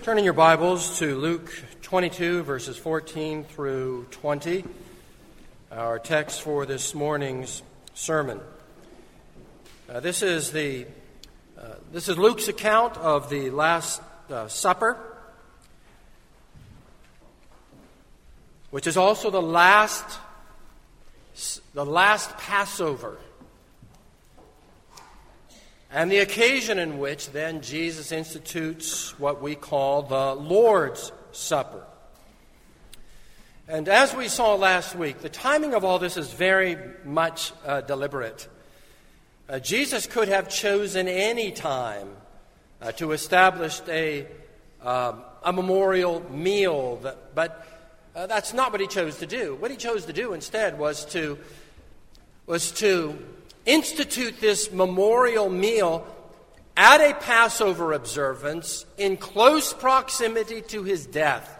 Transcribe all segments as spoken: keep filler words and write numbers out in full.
Turning your Bibles to Luke twenty-two, verses fourteen through twenty, our text for this morning's sermon. Uh, this is the uh, this is Luke's account of the Last uh, Supper, which is also the last the last Passover, and the occasion in which then Jesus institutes what we call the Lord's Supper. And as we saw last week, the timing of all this is very much uh, deliberate. Uh, Jesus could have chosen any time uh, to establish a, um, a memorial meal, that, but uh, that's not what he chose to do. What he chose to do instead was to was to institute this memorial meal at a Passover observance in close proximity to his death.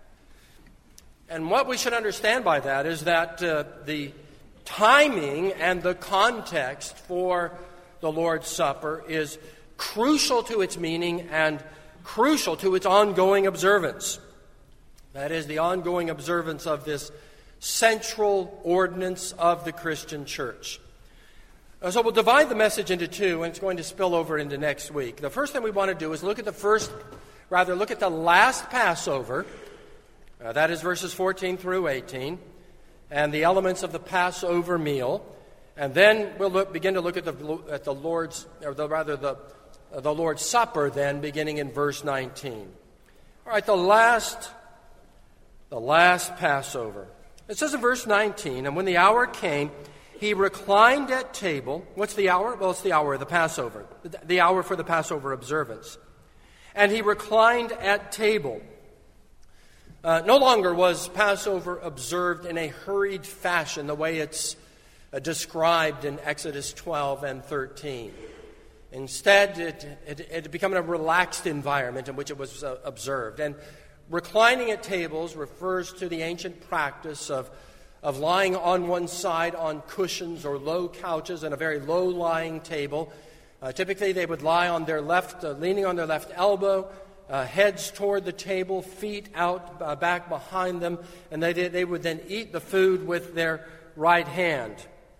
And what we should understand by that is that uh, the timing and the context for the Lord's Supper is crucial to its meaning and crucial to its ongoing observance. That is, the ongoing observance of this central ordinance of the Christian church. So we'll divide the message into two, and it's going to spill over into next week. The first thing we want to do is look at the first, rather look at the last Passover. Uh, that is verses fourteen through eighteen, and the elements of the Passover meal. And then we'll look, begin to look at the at the Lord's, or the, rather the uh, the Lord's Supper. Then beginning in verse nineteen. All right, the last, the last Passover. It says in verse nineteen, and when the hour came, he reclined at table. What's the hour? Well, it's the hour of the Passover, the hour for the Passover observance. And he reclined at table. Uh, no longer was Passover observed in a hurried fashion, the way it's uh, described in Exodus twelve and thirteen. Instead, it, it, it had become a relaxed environment in which it was uh, observed. And reclining at tables refers to the ancient practice of of lying on one side on cushions or low couches and a very low-lying table. Uh, typically, they would lie on their left, uh, leaning on their left elbow, uh, heads toward the table, feet out uh, back behind them, and they did, they would then eat the food with their right hand.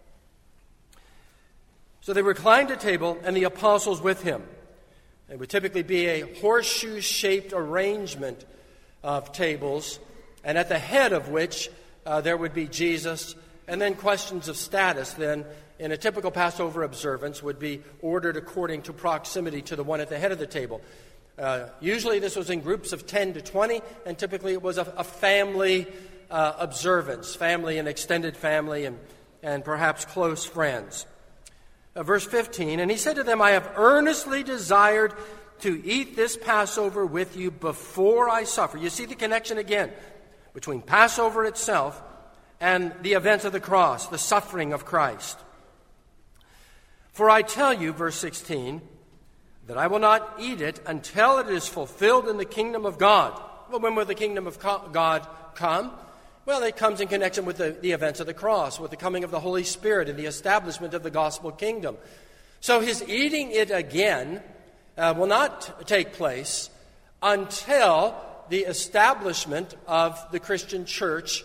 So they reclined at table, and the apostles with him. It would typically be a horseshoe-shaped arrangement of tables, and at the head of which Uh, there would be Jesus, and then questions of status then in a typical Passover observance would be ordered according to proximity to the one at the head of the table. Uh, usually this was in groups of ten to twenty, and typically it was a, a family uh, observance, family and extended family and, and perhaps close friends. Uh, verse fifteen, and he said to them, I have earnestly desired to eat this Passover with you before I suffer. You see the connection again between Passover itself and the events of the cross, the suffering of Christ. For I tell you, verse sixteen, that I will not eat it until it is fulfilled in the kingdom of God. Well, when will the kingdom of God come? Well, it comes in connection with the, the events of the cross, with the coming of the Holy Spirit and the establishment of the gospel kingdom. So his eating it again uh, will not take place until the establishment of the Christian church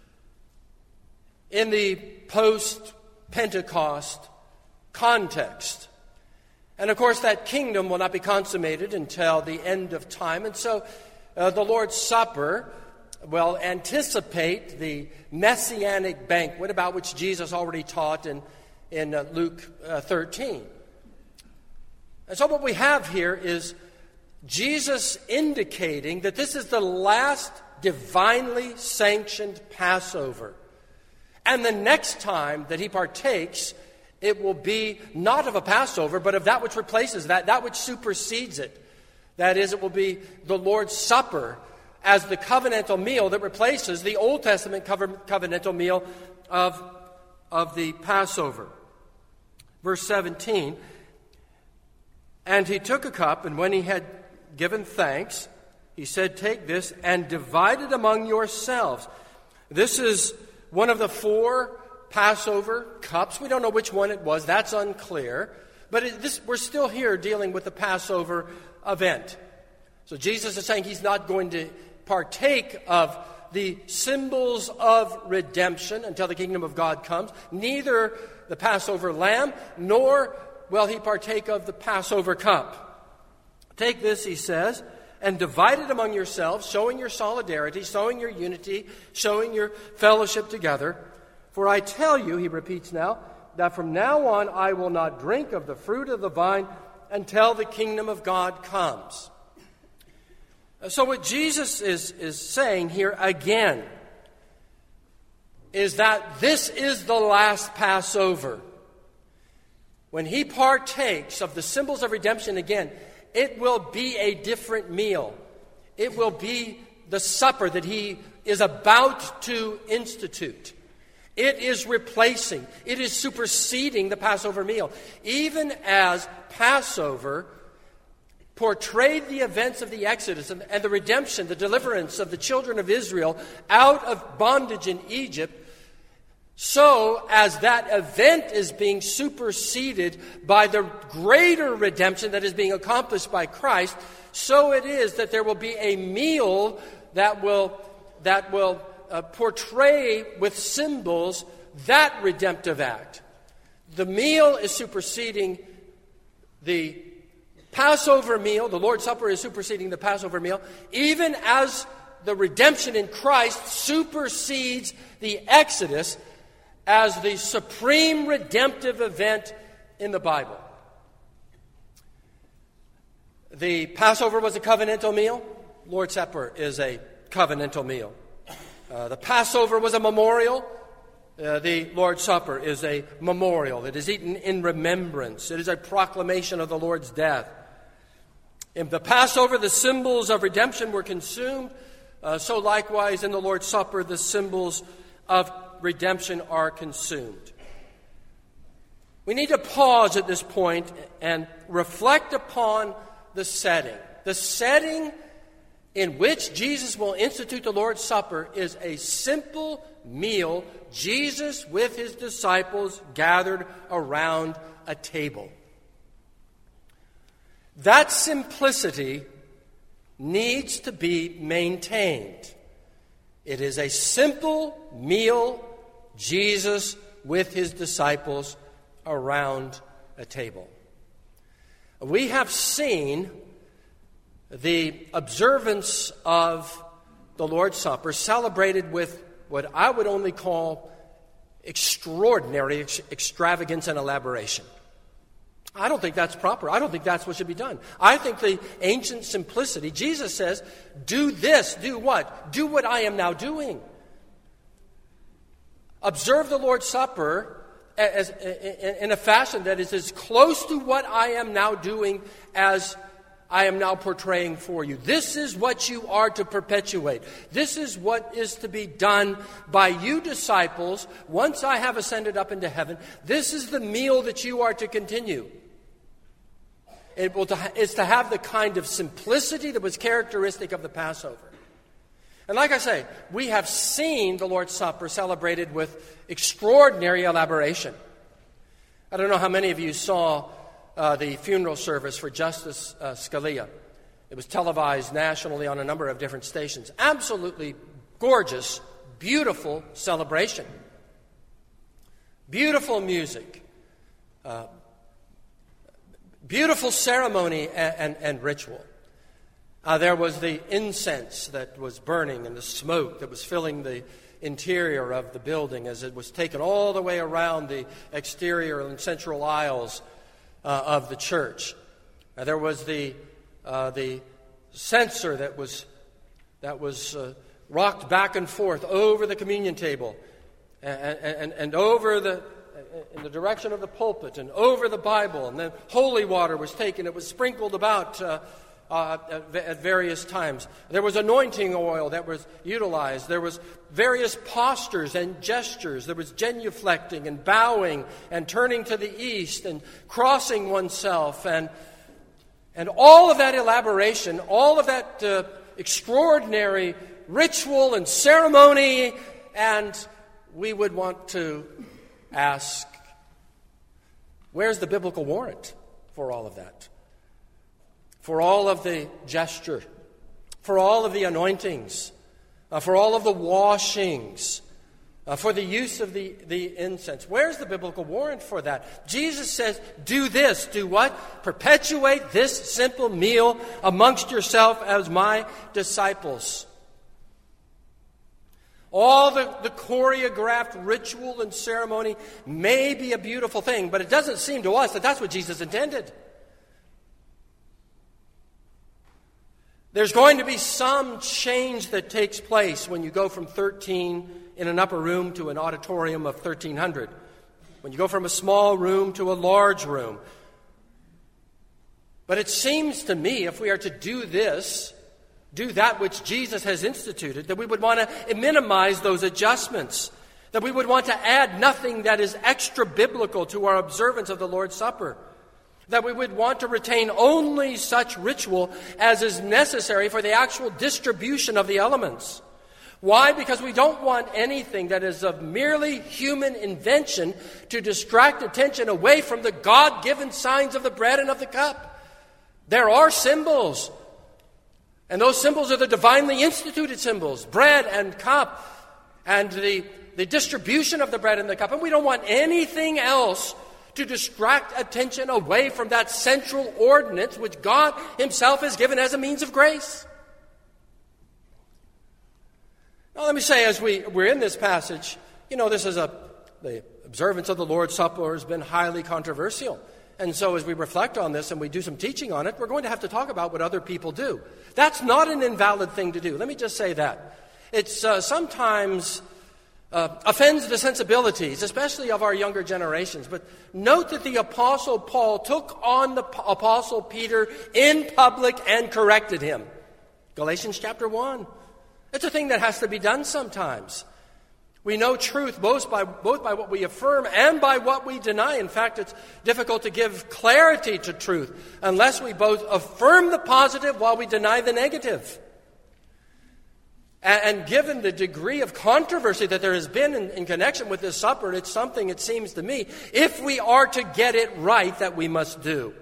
in the post-Pentecost context. And of course, that kingdom will not be consummated until the end of time. And so uh, the Lord's Supper will anticipate the messianic banquet about which Jesus already taught in, in uh, Luke uh, thirteen. And so what we have here is Jesus indicating that this is the last divinely sanctioned Passover. And the next time that he partakes, it will be not of a Passover, but of that which replaces that, that which supersedes it. That is, it will be the Lord's Supper as the covenantal meal that replaces the Old Testament covenantal meal of, of the Passover. Verse seventeen, and he took a cup, and when he had given thanks, he said, take this and divide it among yourselves. This is one of the four Passover cups. We don't know which one it was. That's unclear. But it, this, we're still here dealing with the Passover event. So Jesus is saying he's not going to partake of the symbols of redemption until the kingdom of God comes. Neither the Passover lamb, nor will he partake of the Passover cup. Take this, he says, and divide it among yourselves, showing your solidarity, showing your unity, showing your fellowship together. For I tell you, he repeats now, that from now on I will not drink of the fruit of the vine until the kingdom of God comes. So what Jesus is, is saying here again is that this is the last Passover. When he partakes of the symbols of redemption again, it will be a different meal. It will be the supper that he is about to institute. It is replacing, it is superseding the Passover meal. Even as Passover portrayed the events of the Exodus and, and the redemption, the deliverance of the children of Israel out of bondage in Egypt, so as that event is being superseded by the greater redemption that is being accomplished by Christ, so it is that there will be a meal that will, that will uh, portray with symbols that redemptive act. The meal is superseding the Passover meal. The Lord's Supper is superseding the Passover meal, even as the redemption in Christ supersedes the Exodus as the supreme redemptive event in the Bible. The Passover was a covenantal meal. Lord's Supper is a covenantal meal. Uh, the Passover was a memorial. Uh, the Lord's Supper is a memorial. It is eaten in remembrance. It is a proclamation of the Lord's death. In the Passover, the symbols of redemption were consumed. Uh, so likewise, in the Lord's Supper, the symbols of redemption are consumed. We need to pause at this point and reflect upon the setting. The setting in which Jesus will institute the Lord's Supper is a simple meal, Jesus with his disciples gathered around a table. That simplicity needs to be maintained. It is a simple meal, Jesus with his disciples around a table. We have seen the observance of the Lord's Supper celebrated with what I would only call extraordinary ex- extravagance and elaboration. I don't think that's proper. I don't think that's what should be done. I think the ancient simplicity, Jesus says, do this, do what? Do what I am now doing. Observe the Lord's Supper as, as, in a fashion that is as close to what I am now doing as I am now portraying for you. This is what you are to perpetuate. This is what is to be done by you disciples once I have ascended up into heaven. This is the meal that you are to continue. It will to, it's to have the kind of simplicity that was characteristic of the Passover. And like I say, we have seen the Lord's Supper celebrated with extraordinary elaboration. I don't know how many of you saw uh, the funeral service for Justice uh, Scalia. It was televised nationally on a number of different stations. Absolutely gorgeous, beautiful celebration. Beautiful music. Uh, beautiful ceremony and, and, and ritual. Uh, there was the incense that was burning and the smoke that was filling the interior of the building as it was taken all the way around the exterior and central aisles uh, of the church. Uh, there was the uh, the censer that was that was uh, rocked back and forth over the communion table and, and, and over the in the direction of the pulpit and over the Bible, and then holy water was taken. It was sprinkled about Uh, Uh, at, at various times. There was anointing oil that was utilized. There was various postures and gestures. There was genuflecting and bowing and turning to the east and crossing oneself. And, and all of that elaboration, all of that uh, extraordinary ritual and ceremony, and we would want to ask, where's the biblical warrant for all of that? For all of the gesture for all of the anointings, uh, for all of the washings, uh, for the use of the, the incense. Where's the biblical warrant for that? Jesus says, do this. Do what? Perpetuate this simple meal amongst yourself as my disciples. All the, the choreographed ritual and ceremony may be a beautiful thing, but it doesn't seem to us that that's what Jesus intended. There's going to be some change that takes place when you go from thirteen in an upper room to an auditorium of thirteen hundred. When you go from a small room to a large room. But it seems to me, if we are to do this, do that which Jesus has instituted, that we would want to minimize those adjustments, that we would want to add nothing that is extra biblical to our observance of the Lord's Supper, that we would want to retain only such ritual as is necessary for the actual distribution of the elements. Why? Because we don't want anything that is of merely human invention to distract attention away from the God-given signs of the bread and of the cup. There are symbols, and those symbols are the divinely instituted symbols, bread and cup, and the, the distribution of the bread and the cup. And we don't want anything else to distract attention away from that central ordinance which God himself has given as a means of grace. Now let me say, as we, we're in this passage, you know, this is a, the observance of the Lord's Supper has been highly controversial. And so as we reflect on this and we do some teaching on it, we're going to have to talk about what other people do. That's not an invalid thing to do. Let me just say that. It's uh, sometimes uh, offends the sensibilities, especially of our younger generations. But note that the Apostle Paul took on the P- Apostle Peter in public and corrected him. Galatians chapter one. It's a thing that has to be done sometimes. We know truth both by, both by what we affirm and by what we deny. In fact, it's difficult to give clarity to truth unless we both affirm the positive while we deny the negative. And, and given the degree of controversy that there has been in, in connection with this supper, it's something, it seems to me, if we are to get it right, that we must do.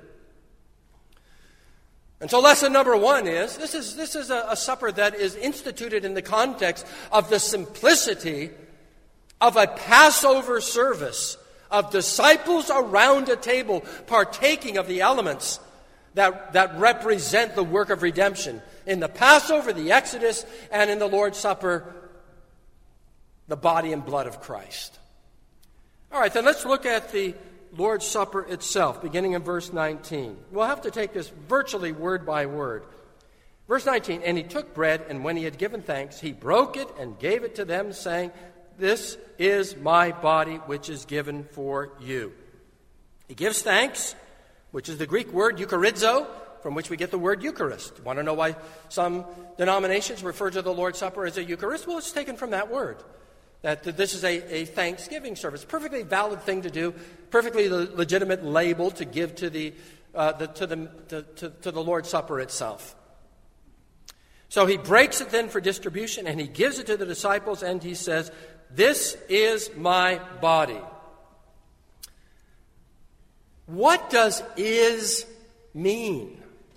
And so lesson number one is, this is, this is a, a supper that is instituted in the context of the simplicity of a Passover service, of disciples around a table partaking of the elements that, that represent the work of redemption. In the Passover, the Exodus, and in the Lord's Supper, the body and blood of Christ. All right, then let's look at the Lord's Supper itself, beginning in verse nineteen. We'll have to take this virtually word by word. Verse nineteen, and he took bread, and when he had given thanks, he broke it and gave it to them, saying, this is my body, which is given for you. He gives thanks, which is the Greek word eucharizo, from which we get the word Eucharist. Want to know why some denominations refer to the Lord's Supper as a Eucharist? Well, it's taken from that word. That this is a, a thanksgiving service. Perfectly valid thing to do, perfectly legitimate label to give to the, uh, the, to, the to, to, to the Lord's Supper itself. So he breaks it then for distribution, and he gives it to the disciples, and he says, this is my body. What does is mean?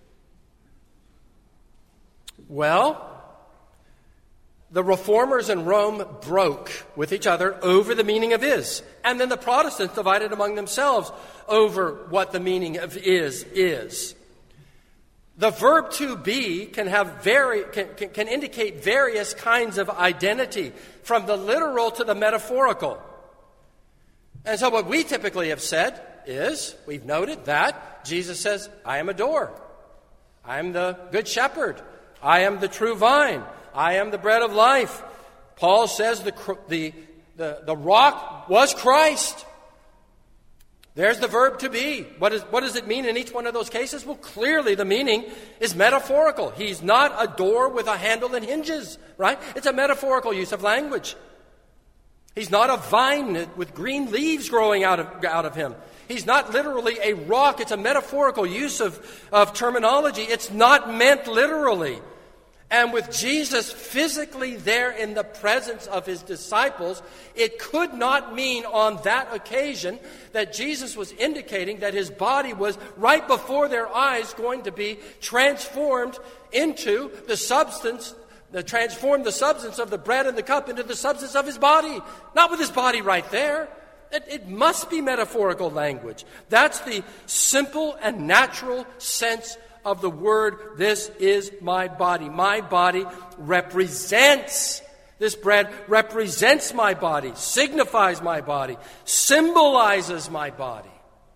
Well, the reformers in Rome broke with each other over the meaning of is. And then the Protestants divided among themselves over what the meaning of is is. The verb to be can have very can, can, can indicate various kinds of identity, from the literal to the metaphorical. And so what we typically have said is, we've noted that Jesus says, I am a door. I am the good shepherd. I am the true vine. I am the bread of life. Paul says the, the, the, the rock was Christ. There's the verb to be. What, is, what does it mean in each one of those cases? Well, clearly the meaning is metaphorical. He's not a door with a handle and hinges, right? It's a metaphorical use of language. He's not a vine with green leaves growing out of, out of him. He's not literally a rock. It's a metaphorical use of, of terminology. It's not meant literally. And with Jesus physically there in the presence of his disciples, it could not mean on that occasion that Jesus was indicating that his body was right before their eyes going to be transformed into the substance, the transform the substance of the bread and the cup into the substance of his body. Not with his body right there. It, it must be metaphorical language. That's the simple and natural sense of the word, this is my body. My body represents, this bread represents my body, signifies my body, symbolizes my body.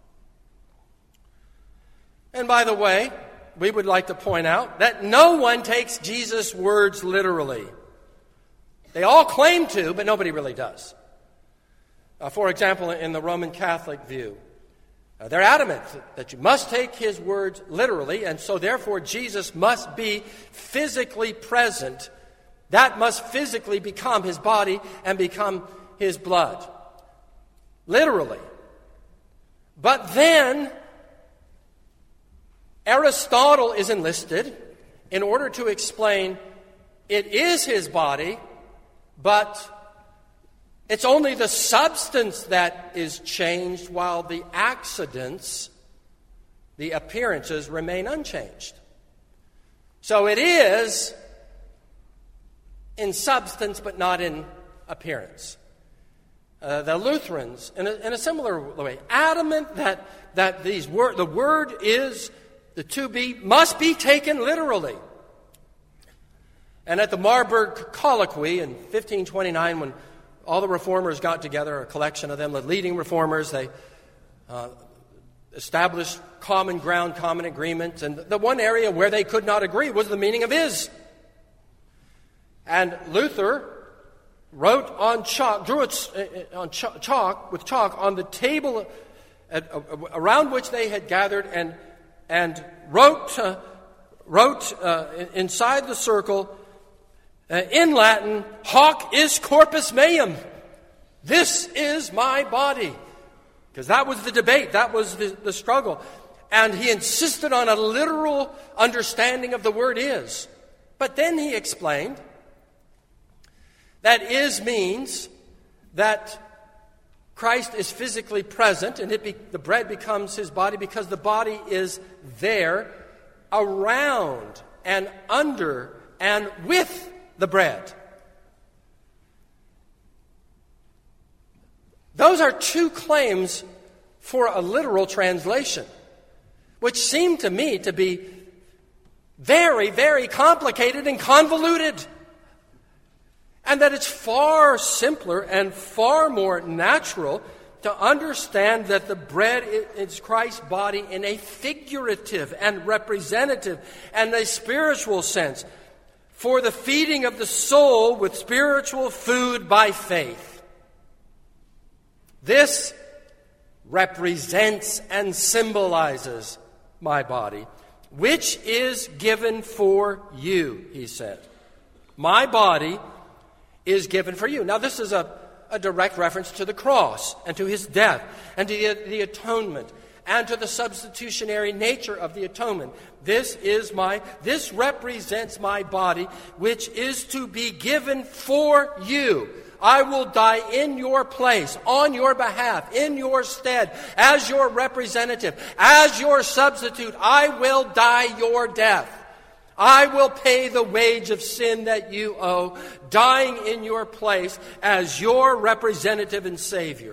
And by the way, we would like to point out that no one takes Jesus' words literally. They all claim to, but nobody really does. Uh, for example, in the Roman Catholic view, Uh, they're adamant that you must take his words literally, and so therefore Jesus must be physically present. That must physically become his body and become his blood. Literally. But then Aristotle is enlisted in order to explain it is his body, but it's only the substance that is changed while the accidents, the appearances, remain unchanged. So it is in substance but not in appearance. Uh, the Lutherans, in a, in a similar way, adamant that, that these wor- the word is, the to be, must be taken literally. And at the Marburg Colloquy in fifteen twenty-nine, when all the reformers got together, a collection of them, the leading reformers, they uh, established common ground, common agreement. And the one area where they could not agree was the meaning of is. And Luther wrote on chalk, drew it on chalk, with chalk on the table at, uh, around which they had gathered, and and wrote uh, wrote uh, inside the circle, Uh, in Latin, hoc is corpus meum. This is my body. Because that was the debate, that was the, the struggle. And he insisted on a literal understanding of the word is. But then he explained that is means that Christ is physically present, and it be, the bread becomes his body because the body is there, around and under and with the bread. Those are two claims for a literal translation, which seem to me to be very, very complicated and convoluted. And that it's far simpler and far more natural to understand that the bread is Christ's body in a figurative and representative and a spiritual sense, for the feeding of the soul with spiritual food by faith. This represents and symbolizes my body, which is given for you, he said. My body is given for you. Now, this is a, a direct reference to the cross and to his death and to the, the atonement and to the substitutionary nature of the atonement. This is my, this represents my body, which is to be given for you. I will die in your place, on your behalf, in your stead, as your representative, as your substitute. I will die your death. I will pay the wage of sin that you owe, dying in your place as your representative and Savior.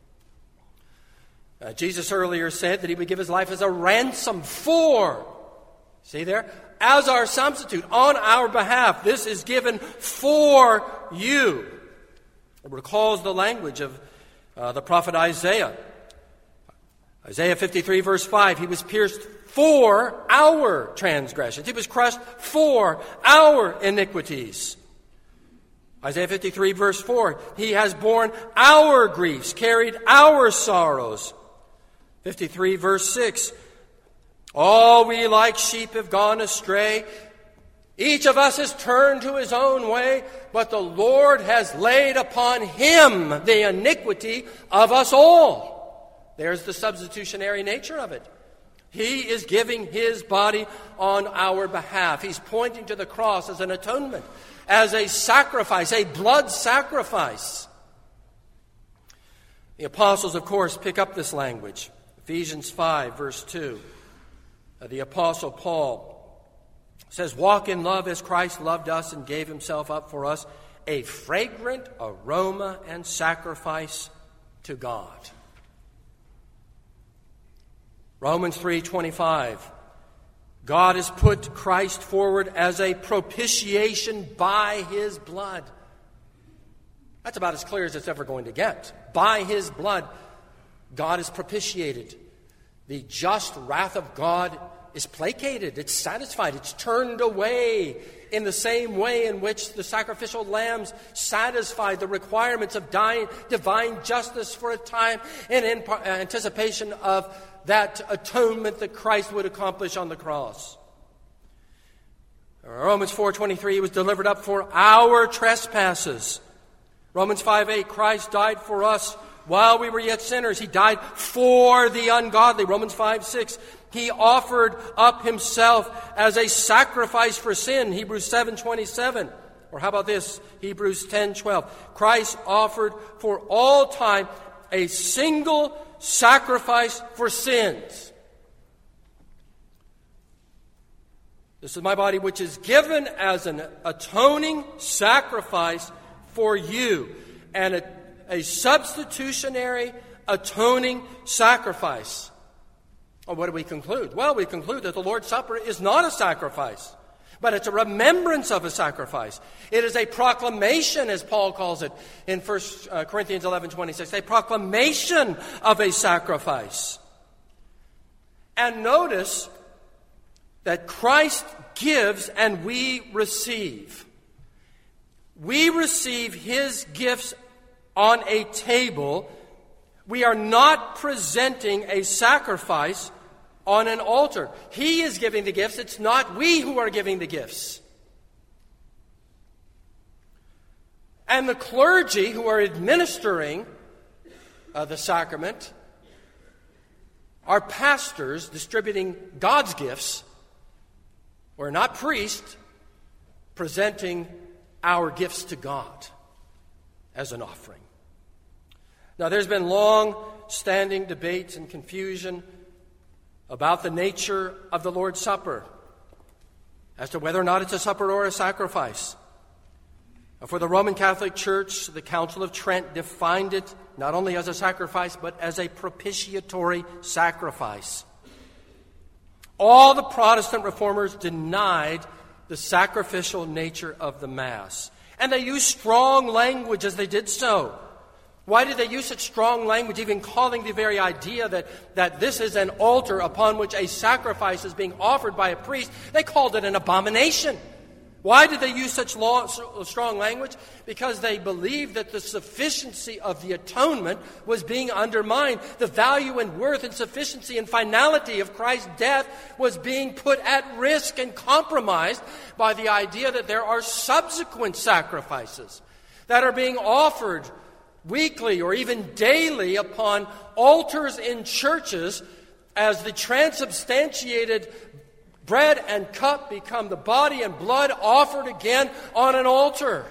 Uh, Jesus earlier said that he would give his life as a ransom for, see there, as our substitute, on our behalf. This is given for you. It recalls the language of uh, the prophet Isaiah. Isaiah fifty-three, verse five, he was pierced for our transgressions. He was crushed for our iniquities. Isaiah fifty-three, verse four, he has borne our griefs, carried our sorrows. fifty-three, verse six, all we like sheep have gone astray. Each of us has turned to his own way, but the Lord has laid upon him the iniquity of us all. There's the substitutionary nature of it. He is giving his body on our behalf. He's pointing to the cross as an atonement, as a sacrifice, a blood sacrifice. The apostles, of course, pick up this language. Ephesians five, verse two. Uh, the apostle Paul says, "Walk in love as Christ loved us and gave himself up for us, a fragrant aroma and sacrifice to God." Romans three twenty-five. God has put Christ forward as a propitiation by his blood. That's about as clear as it's ever going to get. By his blood, God is propitiated. The just wrath of God is placated. It's satisfied. It's turned away in the same way in which the sacrificial lambs satisfied the requirements of dying, divine justice for a time in anticipation of that atonement that Christ would accomplish on the cross. Romans four twenty-three, he was delivered up for our trespasses. Romans five eight, Christ died for us while we were yet sinners. He died for the ungodly. Romans five six, he offered up himself as a sacrifice for sin. Hebrews seven twenty-seven. Or how about this? Hebrews ten twelve. Christ offered for all time a single sacrifice for sins. This is my body, which is given as an atoning sacrifice for you, and a, a substitutionary atoning sacrifice. Well, what do we conclude? Well, we conclude that the Lord's Supper is not a sacrifice, but it's a remembrance of a sacrifice. It is a proclamation, as Paul calls it in First Corinthians eleven twenty-six, a proclamation of a sacrifice. And notice that Christ gives and we receive. We receive his gifts on a table. We are not presenting a sacrifice on an altar. He is giving the gifts. It's not we who are giving the gifts. And the clergy who are administering uh, the sacrament are pastors distributing God's gifts. We're not priests presenting our gifts to God as an offering. Now, there's been long-standing debates and confusion about the nature of the Lord's Supper, as to whether or not it's a supper or a sacrifice. For the Roman Catholic Church, the Council of Trent defined it not only as a sacrifice, but as a propitiatory sacrifice. All the Protestant reformers denied the sacrificial nature of the Mass. And they used strong language as they did so. Why did they use such strong language, even calling the very idea that, that this is an altar upon which a sacrifice is being offered by a priest? They called it an abomination. Why did they use such long, strong language? Because they believed that the sufficiency of the atonement was being undermined. The value and worth and sufficiency and finality of Christ's death was being put at risk and compromised by the idea that there are subsequent sacrifices that are being offered weekly or even daily upon altars in churches as the transubstantiated bread and cup become the body and blood offered again on an altar,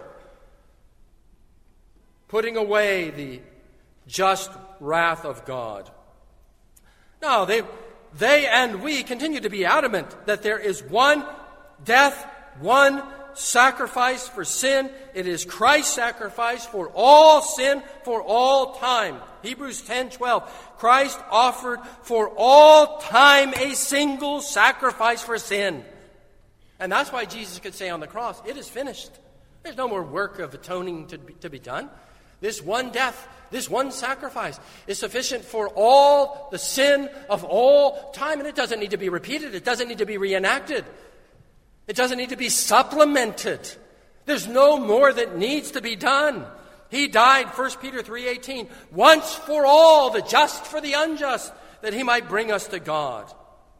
putting away the just wrath of God. No, they, they and we continue to be adamant that there is one death, one sacrifice for sin. It is Christ's sacrifice for all sin, for all time. Hebrews ten twelve. Christ offered for all time a single sacrifice for sin. And that's why Jesus could say on the cross, "It is finished." There's no more work of atoning to be, to be done. This one death, this one sacrifice is sufficient for all the sin of all time. And it doesn't need to be repeated. It doesn't need to be reenacted. It doesn't need to be supplemented. There's no more that needs to be done. He died, First Peter three eighteen, once for all, the just for the unjust, that he might bring us to God.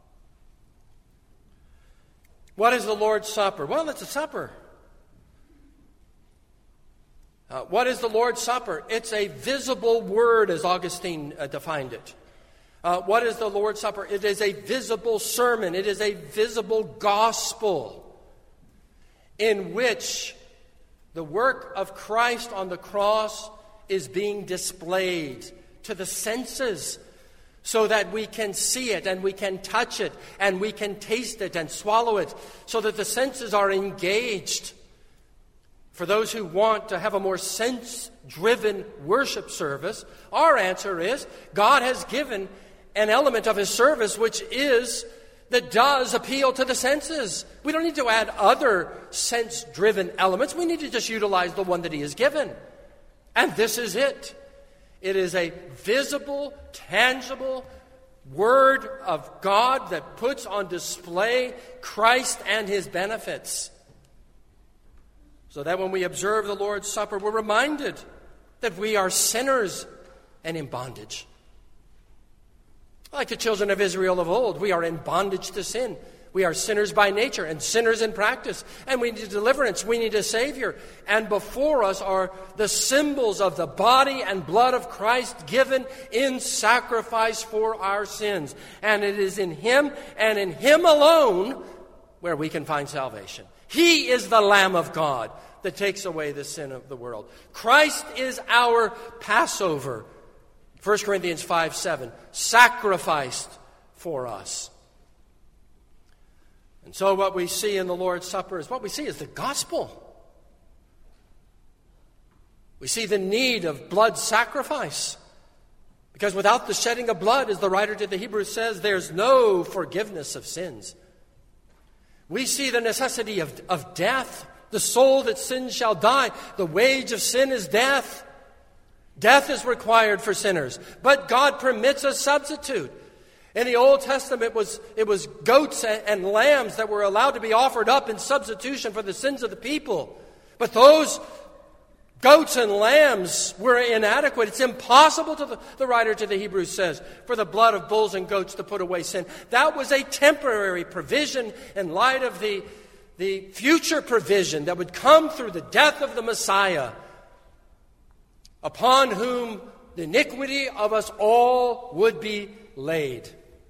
What is the Lord's Supper? Well, it's a supper. Uh, what is the Lord's Supper? It's a visible word, as Augustine uh, defined it. Uh, what is the Lord's Supper? It is a visible sermon. It is a visible gospel in which the work of Christ on the cross is being displayed to the senses so that we can see it and we can touch it and we can taste it and swallow it, so that the senses are engaged. For those who want to have a more sense-driven worship service, our answer is God has given an element of his service which is that does appeal to the senses. We don't need to add other sense-driven elements. We need to just utilize the one that he has given. And this is it. It is a visible, tangible word of God that puts on display Christ and his benefits. So that when we observe the Lord's Supper, we're reminded that we are sinners and in bondage. Like the children of Israel of old, we are in bondage to sin. We are sinners by nature and sinners in practice. And we need deliverance. We need a Savior. And before us are the symbols of the body and blood of Christ given in sacrifice for our sins. And it is in him and in him alone where we can find salvation. He is the Lamb of God that takes away the sin of the world. Christ is our Passover. First Corinthians five seven, sacrificed for us. And so what we see in the Lord's Supper is what we see is the gospel. We see the need of blood sacrifice. Because without the shedding of blood, as the writer to the Hebrews says, there's no forgiveness of sins. We see the necessity of, of death. The soul that sins shall die. The wage of sin is death. Death is required for sinners. But God permits a substitute. In the Old Testament, it was, it was goats and, and lambs that were allowed to be offered up in substitution for the sins of the people. But those goats and lambs were inadequate. It's impossible, to the, the writer to the Hebrews says, for the blood of bulls and goats to put away sin. That was a temporary provision in light of the, the future provision that would come through the death of the Messiah, upon whom the iniquity of us all would be laid.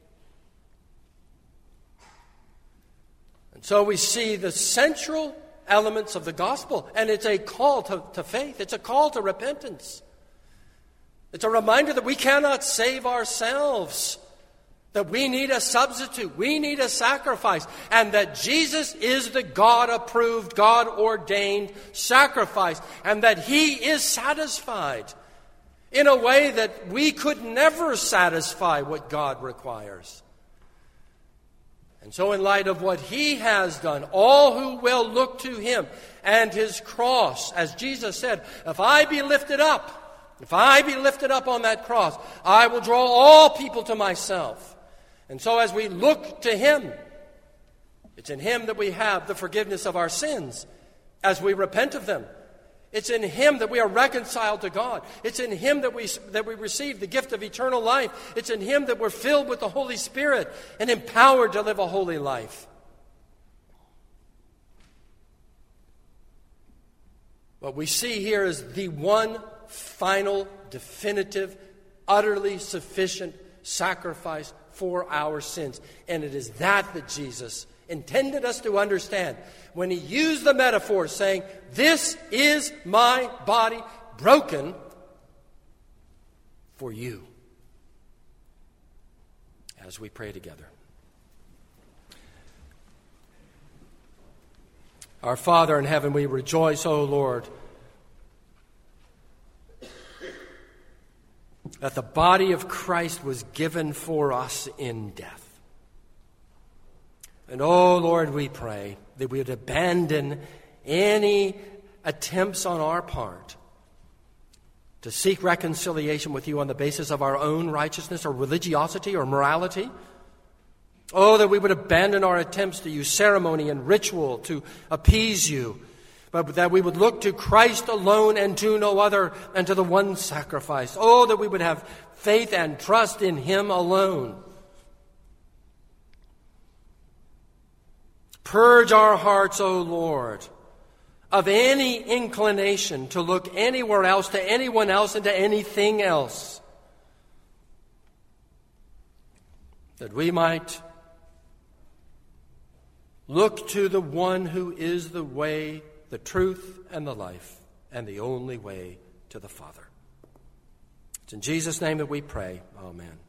And so we see the central elements of the gospel, and it's a call to, to faith. It's a call to repentance. It's a reminder that we cannot save ourselves, that we need a substitute, we need a sacrifice, and that Jesus is the God-approved, God-ordained sacrifice, and that he is satisfied in a way that we could never satisfy what God requires. And so in light of what he has done, all who will look to him and his cross, as Jesus said, if I be lifted up, if I be lifted up on that cross, I will draw all people to myself. And so as we look to him, it's in him that we have the forgiveness of our sins as we repent of them. It's in him that we are reconciled to God. It's in him that we, that we receive the gift of eternal life. It's in him that we're filled with the Holy Spirit and empowered to live a holy life. What we see here is the one final, definitive, utterly sufficient sacrifice for our sins. And it is that that Jesus intended us to understand when he used the metaphor saying, this is my body broken for you. As we pray together. Our Father in heaven, we rejoice, O Lord, that the body of Christ was given for us in death. And, oh, Lord, we pray that we would abandon any attempts on our part to seek reconciliation with you on the basis of our own righteousness or religiosity or morality. Oh, that we would abandon our attempts to use ceremony and ritual to appease you, but that we would look to Christ alone and to no other, and to the one sacrifice. Oh, that we would have faith and trust in him alone. Purge our hearts, O Lord, of any inclination to look anywhere else, to anyone else, and to anything else. that we might look to the one who is the way, the truth, and the life, and the only way to the Father. It's in Jesus' name that we pray. Amen.